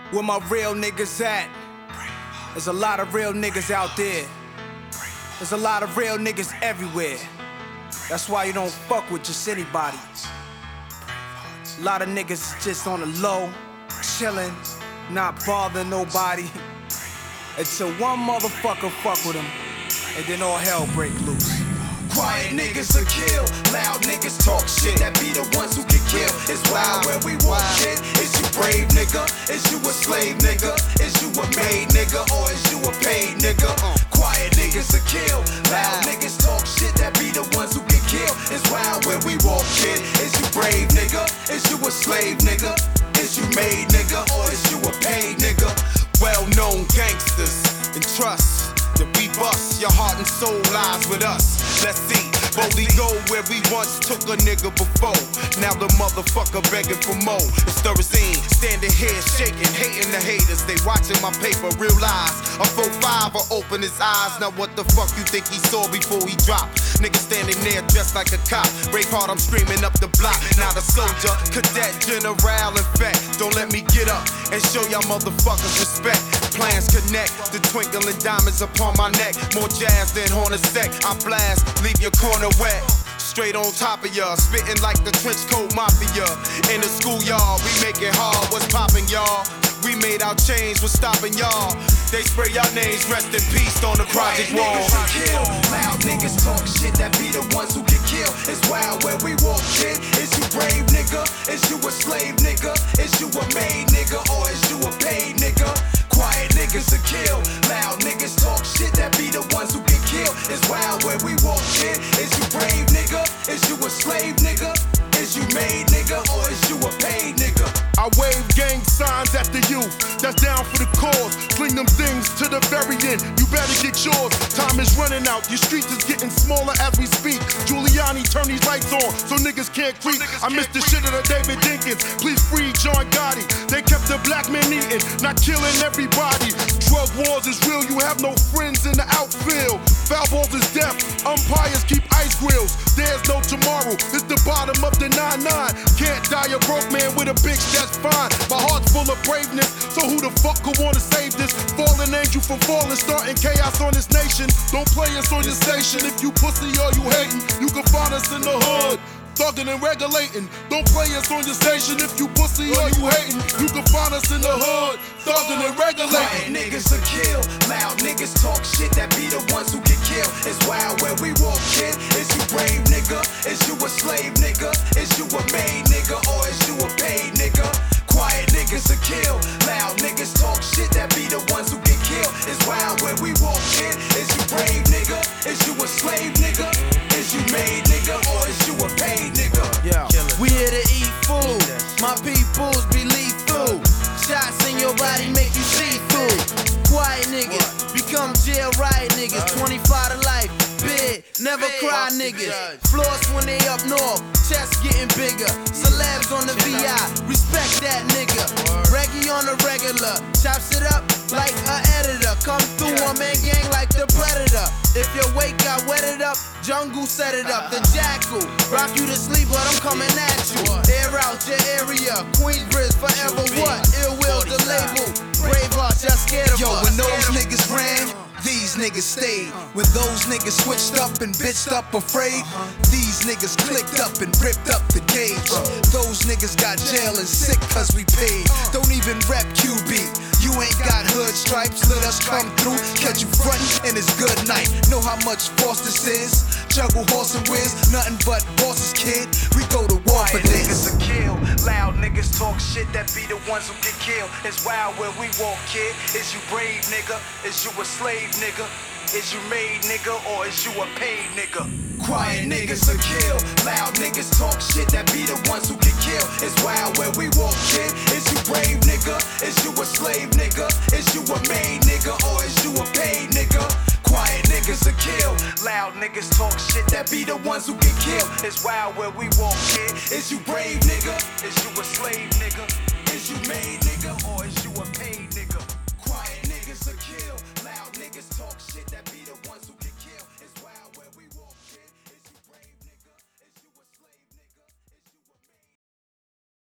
Where my real niggas at? There's a lot of real niggas out there. There's a lot of real niggas everywhere. That's why you don't fuck with just anybody. A lot of niggas just on the low, chillin', not bothering nobody. Until one motherfucker fuck with them, and then all hell break loose. Quiet niggas will kill, loud niggas talk shit. That be the ones who get killed. It's wild where we walk shit. Is you brave nigga? Is you a slave nigga? Is you a made nigga? Or is you a paid nigga? Quiet niggas will kill, loud niggas talk shit. That be the ones who get killed. It's wild where we walk shit. Is you brave nigga? Is you a slave nigga? Is you made nigga? Or is you a paid nigga? Well-known gangsters and trust that we bust. Your heart and soul lies with us. Let's see, boldly go where we once took a nigga before. Now the motherfucker begging for more. It's the scene, standing here shaking, hating the haters. They watching my paper, real lies. A 4-5 will open his eyes. Now what the fuck you think he saw before he dropped? Nigga standing there dressed like a cop. Braveheart, I'm screaming up the block. Not a soldier, cadet, general, in fact. Don't let me get up and show y'all motherfuckers respect. Plans connect, the twinkling diamonds upon my neck. More jazz than Hornacek. I blast, leave your corner wet. Straight on top of ya, spitting like the trench coat mafia. In the schoolyard, we make it hard. What's poppin', y'all? We made our change, what's stopping y'all? They spray our names, rest in peace on the project wall. Niggas kill, loud niggas talk shit. That be the ones who get killed. It's wild where we walk shit. Is you brave nigga? Is you a slave nigga? Is you a made nigga? Or is you a paid nigga? Quiet niggas will kill, loud niggas talk shit. That be the ones who get killed. It's wild where we walk shit. Is you brave nigga? Is you a slave nigga? Is you made nigga? Or is you a paid nigga? I wave gang signs at the youth that's down for the cause. Sling them things to the very end. You better get yours. Time is running out. Your streets is getting smaller as we speak. Giuliani turn these lights on so niggas can't creep. I miss the shit of the David Dinkins. Please free John Gotti. They kept the black man eating, not killing everybody. Drug wars is real. You have no friends in the outfield. Foul balls is death. Umpires keep ice grills. There's no tomorrow. It's the bottom of the 9-9. Can't die a broke man with a bitch that's fine. My heart's full of braveness, so who the fuck could wanna save this? Fallen angel from falling, starting chaos on this nation. Don't play us on your station. If you pussy or you hating, you can find us in the hood. Thuggin' and regulating. Don't play us on your station. If you pussy or you hating, you can find us in the hood. Thuggin' and regulating. Quiet niggas will kill, loud niggas talk shit. That be the ones who get killed. It's wild where we walk shit. Is you brave nigga? Is you a slave nigga? Is you a made nigga? Or is you a paid nigga? Quiet niggas will kill, loud niggas talk shit. That be the ones who get killed. It's wild where we walk shit. Is you brave nigga? Is you a slave nigga? Is you made nigga? Or is you a paid nigga? Yeah. We here to eat food, my peoples be lethal. Shots in your body make you see through. Quiet niggas, become jail riot niggas. 25 to life, big, never cry niggas. Floors when they up north, chests getting bigger. Celebs on the VI, respect that nigga. Reggae on the regular, chops it up like a editor. Come through on man gang like the predator. If your weight got wetted up, jungle set it up. The jackal, rock you to sleep, but I'm coming at you. Air out your area, Queensbridge forever. What? Ill will the label. Braveheart, y'all scared of us. Yo, when those niggas ran, these niggas stayed. When those niggas switched up and bitched up afraid, these niggas clicked up and ripped up the gauge. Those niggas got jail and sick cause we paid. Don't even rep QB. You ain't got hood stripes, let us come through. Catch you frontin' and it's good night. Know how much force this is? Juggle horse and whiz, nothing but bosses, kid. We go to war for niggas to kill. Loud niggas talk shit. That be the ones who get killed. It's wild where we walk, kid. Is you brave nigga? Is you a slave nigga? Is you made nigga? Or is you a paid nigga? Quiet niggas will kill, loud niggas talk shit. That be the ones who get killed. It's wild where we walk, kid. Is you brave nigga? Is you a slave nigga? Is you a made nigga? Or is you a paid nigga? Quiet niggas will kill, loud niggas talk shit. That be the ones who get killed. It's wild where we walk, kid. Is you brave nigga? Is you a slave nigga? Is you made